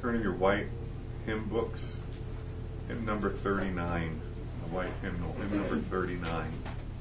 Turn to your white hymn books in number 39, the white hymnal, in number 39.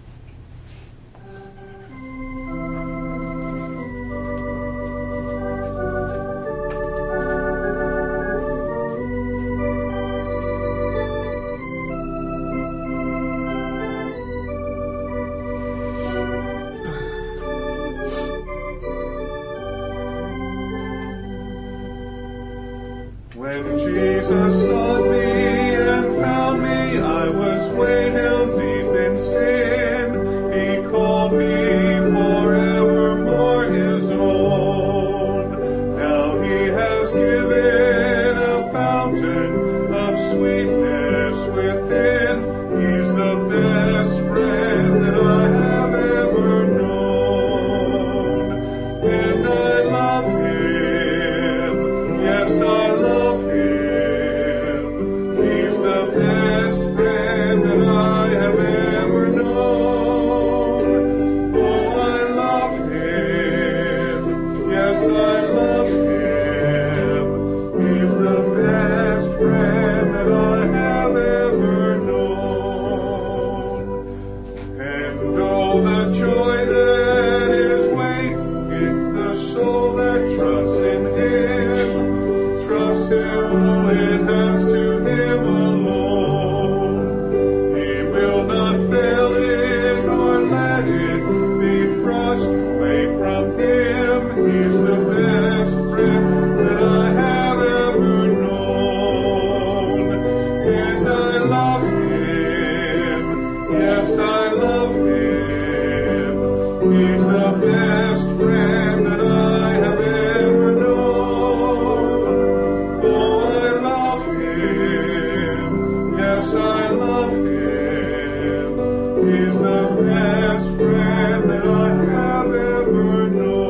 When Jesus sought me and found me, I was way down deep in sin. He called me forevermore his own. Now he has given a fountain of sweetness within. He's the best friend that I have ever known. And I love him. Yes, I love him. He's the best friend that I have ever known. Oh, I love him. Yes, I love him. He's the best friend that I have ever known. And oh, the joy that is waiting, the soul that trusts in him, trust all it has to him alone. He will not fail it nor let it be thrust away from him. He's the best friend that I have ever known. And I love him. Yes, I love him. He's the best friend that I have ever known. Oh, I love him. Yes, I love him. He's the best friend that I have ever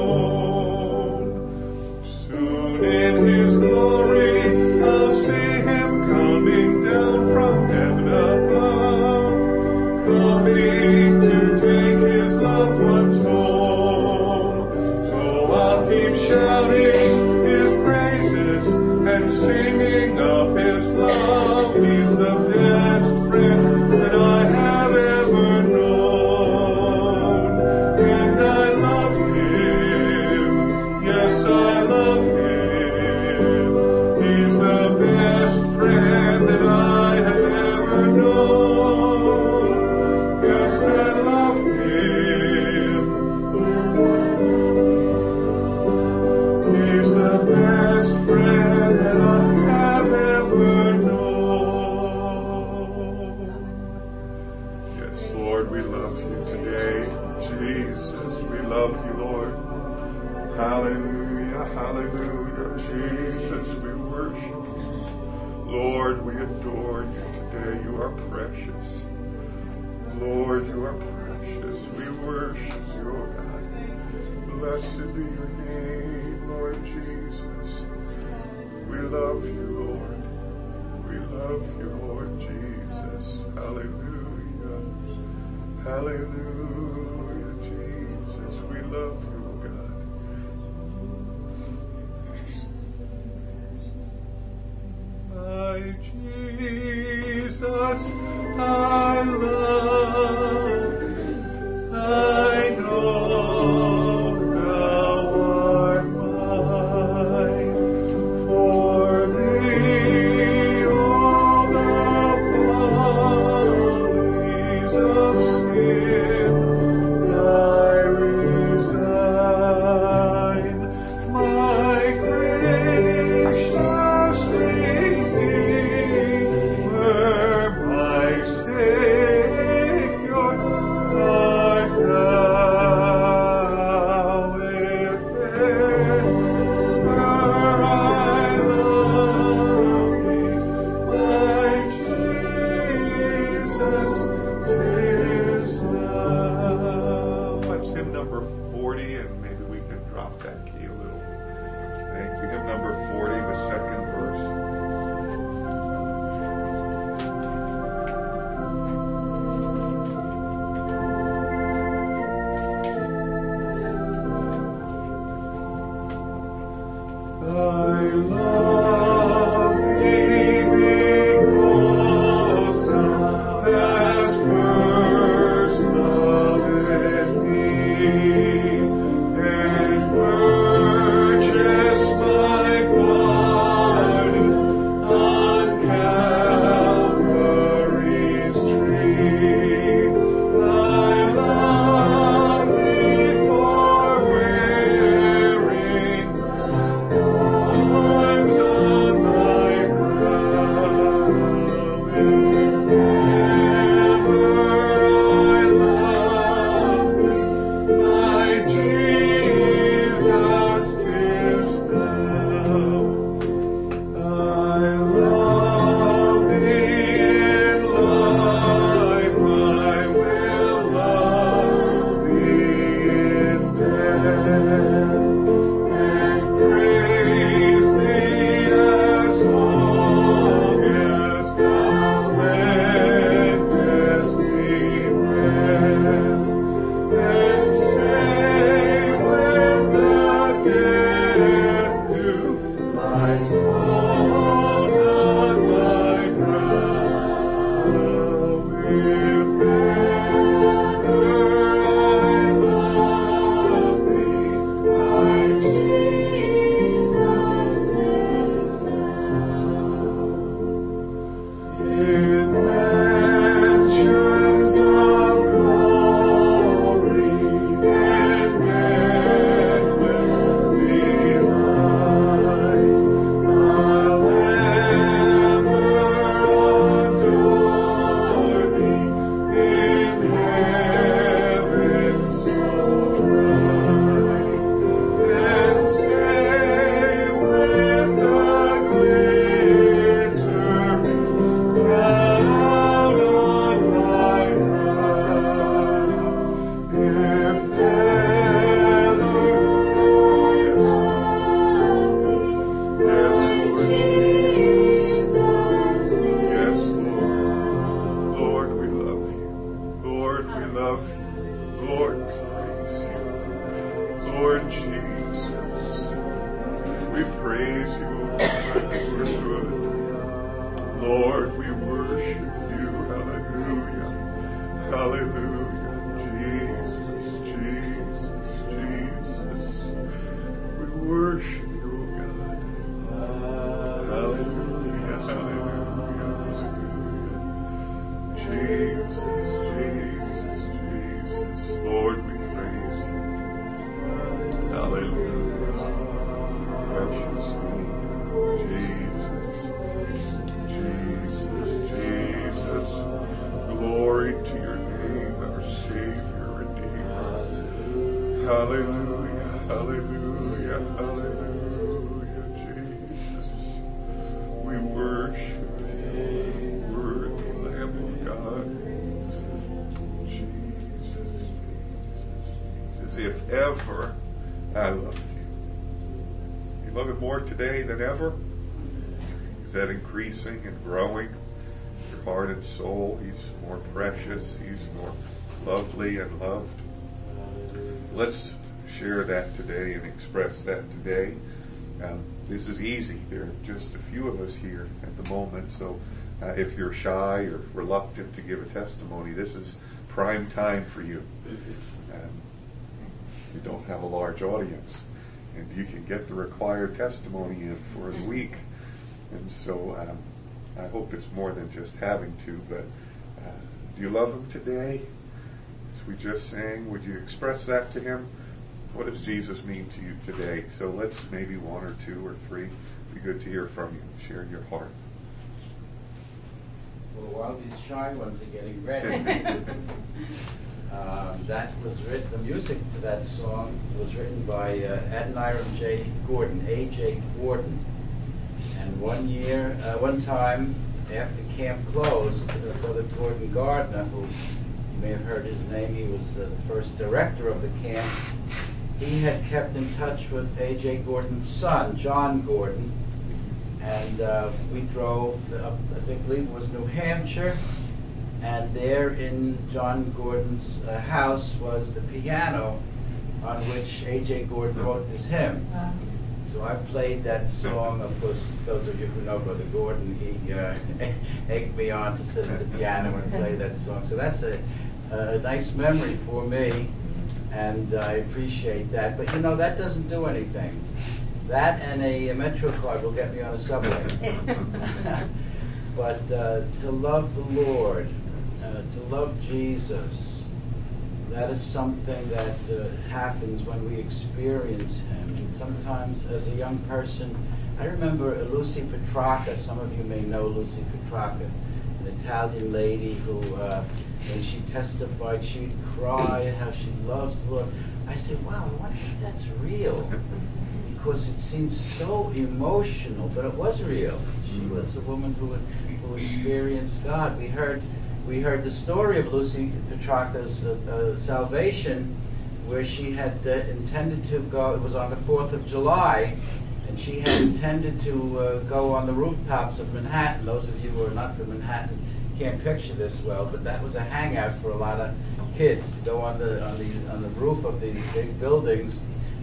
known. Soon in his glory, I'll see him coming down from heaven above, coming to take his loved ones home. So I'll keep shouting his praises and singing of his love. He's the best friend that I have ever known. And I love him. Yes, I love him. He's the best friend that I have ever known. Yes, I love him. He's the best friend that I have ever known. Yes, Lord, we love you today. Jesus, we love you, Lord. Hallelujah, hallelujah. Jesus, we worship you. Lord, we adore you today. You are precious. Lord, you are precious. We worship you, oh God. Blessed be your name, Lord Jesus. We love you, Lord. We love you, Lord Jesus. Hallelujah. Hallelujah, Jesus. We love you, oh God. My Jesus, I love you. I know thou art mine. For thee all the follies of sin I resign. My gracious Redeemer, my Today than ever? Is that increasing and growing? Your heart and soul, he's more precious, he's more lovely and loved. Let's share that today and express that today. This is easy. There are just a few of us here at the moment, so if you're shy or reluctant to give a testimony, this is prime time for you. You don't have a large audience, and you can get the required testimony in for the week. And so I hope it's more than just having to, but do you love him today? As we just sang, would you express that to him? What does Jesus mean to you today? So let's maybe one or two or three. It'd be good to hear from you. Share your heart. Well, while these shy ones are getting ready, that was written, the music for that song was written by Adoniram J. Gordon, A.J. Gordon. And one time, after camp closed, Brother Gordon Gardner, who you may have heard his name, he was the first director of the camp, he had kept in touch with A.J. Gordon's son, John Gordon, and we drove up, I believe it was New Hampshire, and there in John Gordon's house was the piano on which A.J. Gordon wrote this hymn. So I played that song. Of course, those of you who know Brother Gordon, he egged me on to sit at the piano and play that song. So that's a nice memory for me, and I appreciate that. But you know, that doesn't do anything. That and a Metro card will get me on a subway. But to love the Lord, to love Jesus, that is something that happens when we experience Him. And sometimes as a young person, I remember Lucy Petrarca. Some of you may know Lucy Petrarca, an Italian lady who, when she testified, she'd cry how she loves the Lord. I said, wow, I wonder if that's real. Because it seems so emotional, but it was real. She was a woman who experienced God. We heard the story of Lucy Petrarca's salvation, where she had intended to go. It was on the 4th of July, and she had intended to go on the rooftops of Manhattan. Those of you who are not from Manhattan can't picture this well, but that was a hangout for a lot of kids to go on the roof of these big buildings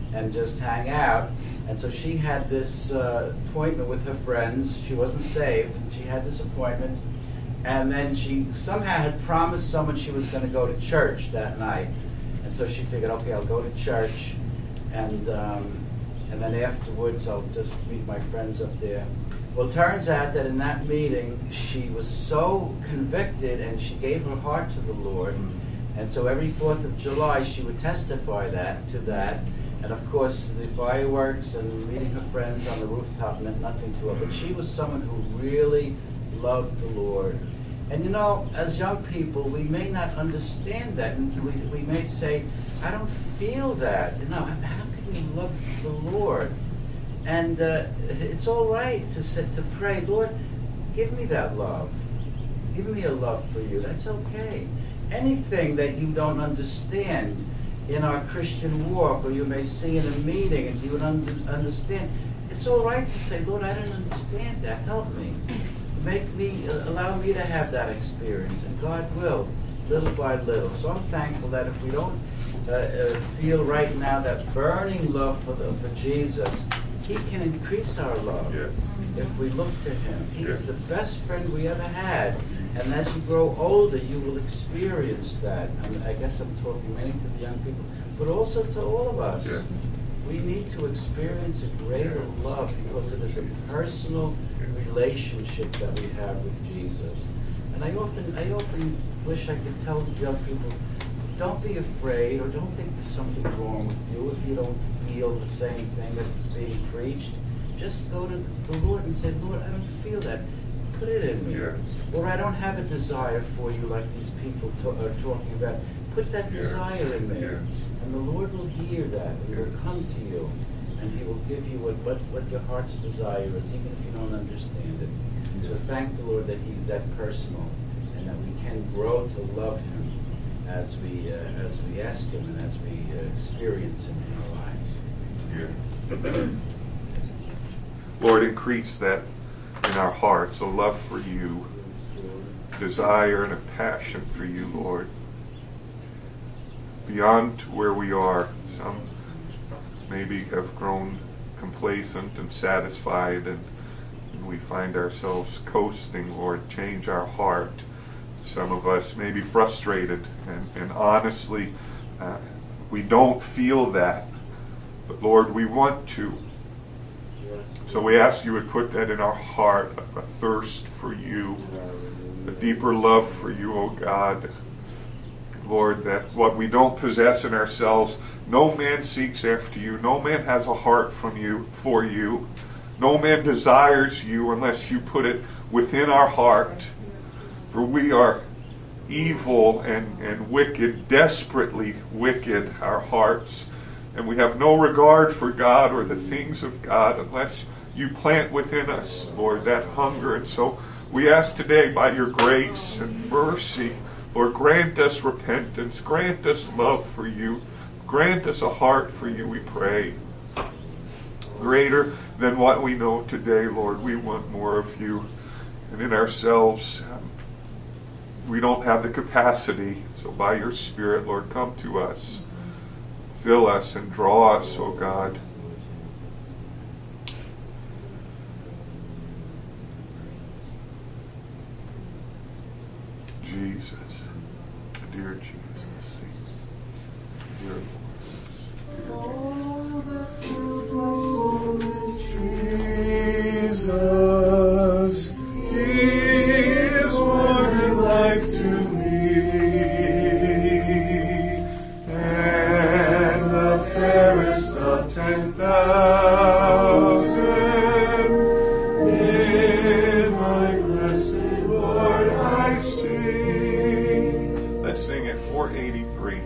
and just hang out. And so she had this appointment with her friends. She wasn't saved. She had this appointment. And then she somehow had promised someone she was going to go to church that night. And so she figured, okay, I'll go to church. And then afterwards, I'll just meet my friends up there. Well, it turns out that in that meeting, she was so convicted and she gave her heart to the Lord. And so every 4th of July, she would testify to that. And of course, the fireworks and meeting her friends on the rooftop meant nothing to her. But she was someone who really loved the Lord. And you know, as young people, we may not understand that. And we may say, I don't feel that. You know, how can you love the Lord? And it's all right to pray, Lord, give me that love. Give me a love for you. That's okay. Anything that you don't understand in our Christian walk, or you may see in a meeting and you would understand, it's all right to say, Lord, I don't understand that. Help me. Allow me to have that experience. And God will, little by little. So I'm thankful that if we don't feel right now that burning love for Jesus, He can increase our love. Yes. If we look to Him. He Yes. is the best friend we ever had. And as you grow older, you will experience that. I guess I'm talking mainly to the young people, but also to all of us. Yes. We need to experience a greater love because it is a personal relationship that we have with Jesus. And I often wish I could tell the young people, don't be afraid or don't think there's something wrong with you if you don't feel the same thing that's being preached. Just go to the Lord and say, Lord, I don't feel that. Put it in me. Yes. Or I don't have a desire for you like these people are talking about. Put that Yes. desire in me. Yes. And the Lord will hear that. He will Yes. come to you. And He will give you what your heart's desire is, even if you don't understand it. So thank the Lord that He's that personal and that we can grow to love Him as we ask Him and as we experience Him in our lives. Yes. Lord, increase that in our hearts, a love for you, desire and a passion for you, Lord. Beyond where we are, some maybe have grown complacent and satisfied, and we find ourselves coasting. Lord, change our heart. Some of us may be frustrated, and honestly, we don't feel that. But Lord, we want to. So we ask you would put that in our heart, a thirst for you, a deeper love for you, oh God. Lord, that what we don't possess in ourselves, no man seeks after you. No man has a heart for you. No man desires you unless you put it within our heart. For we are evil and wicked, desperately wicked, our hearts. And we have no regard for God or the things of God unless you plant within us, Lord, that hunger. And so we ask today by your grace and mercy, Lord, grant us repentance, grant us love for you, grant us a heart for you, we pray. Greater than what we know today, Lord, we want more of you. And in ourselves, we don't have the capacity. So by your Spirit, Lord, come to us. Fill us and draw us, oh God. Jesus, dear Jesus, dear Lord. Jesus, He is more life to me, and the fairest of 10,000. In my blessed Lord I sing. Let's sing it, 483.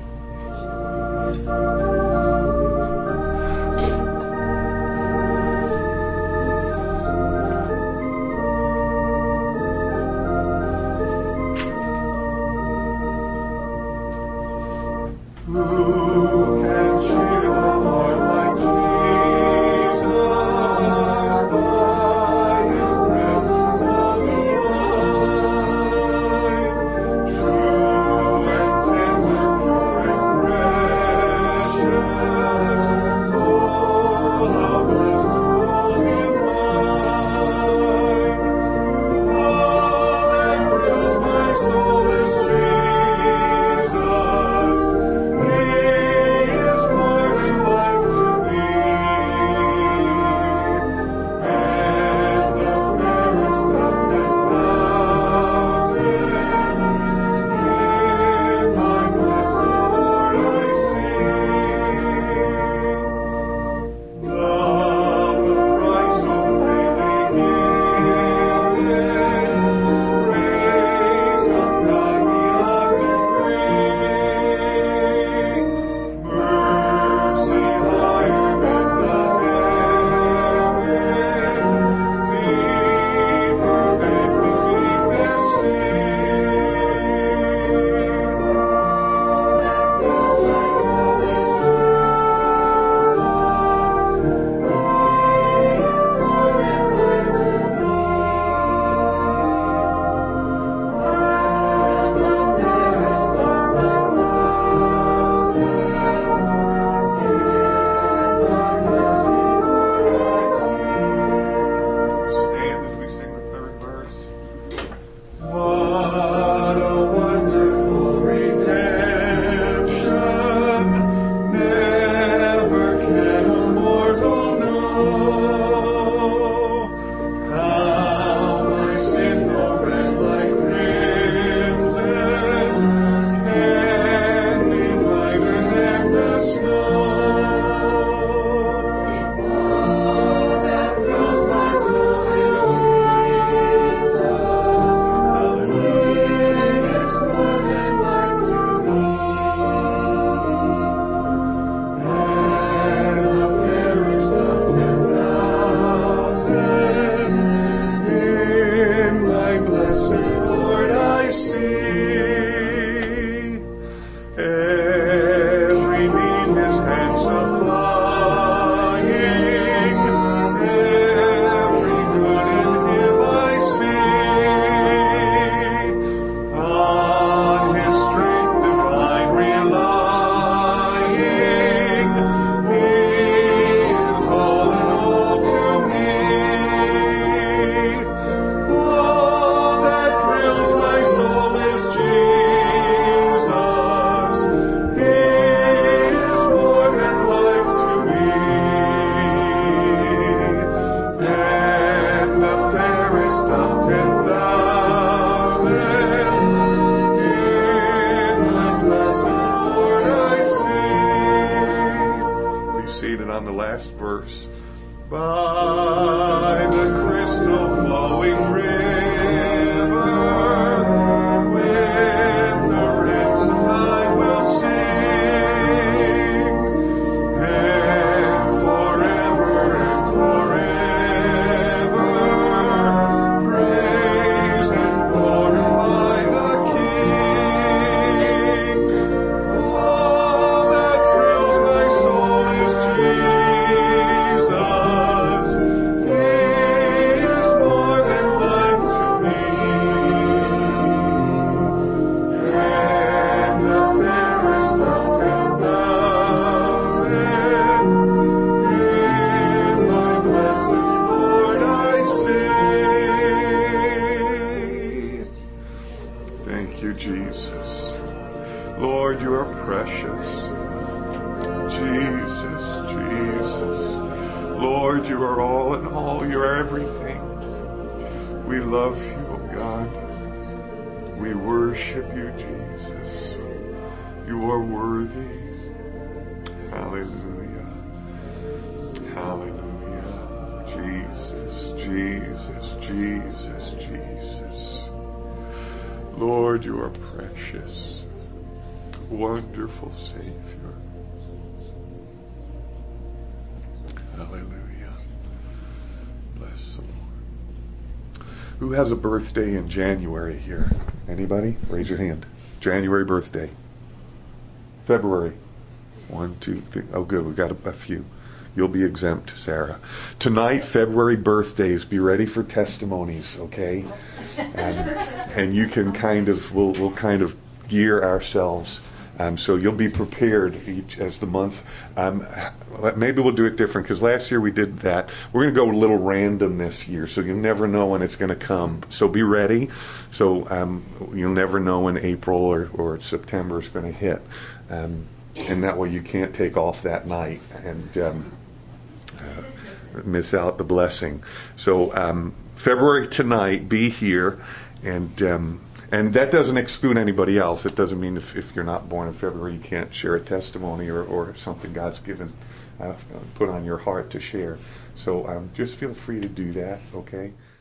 of 10,000. In my blessed Lord I sing. Be seated on the last verse. By the crystal flowing river, with the ransom I will sing, and forever praise and glorify the King. All that thrills my soul is Jesus. He is more than life to me. And the fairest of 10,000, in my blessed Lord I sing. Thank you, Jesus. Lord, you are precious. Jesus, Jesus. Lord, you are all in all. You are everything. We love you, oh God. We worship you, Jesus. You are worthy. Hallelujah. Hallelujah. Jesus, Jesus, Jesus, Jesus. Lord, you are precious. Wonderful Savior. Hallelujah. Bless the Lord. Who has a birthday in January here? Anybody? Raise your hand. January birthday. February. 1, 2, 3. Oh, good. We've got a few. You'll be exempt, Sarah. Tonight, February birthdays. Be ready for testimonies, okay? And you can we'll kind of gear ourselves. So you'll be prepared each as the month. Maybe we'll do it different because last year we did that. We're going to go a little random this year, so you never know when it's going to come. So be ready. So you'll never know when April or September is going to hit. And that way you can't take off that night and miss out the blessing. So February tonight, be here. And that doesn't exclude anybody else. It doesn't mean if you're not born in February you can't share a testimony or something God's given, put on your heart to share. So just feel free to do that, okay?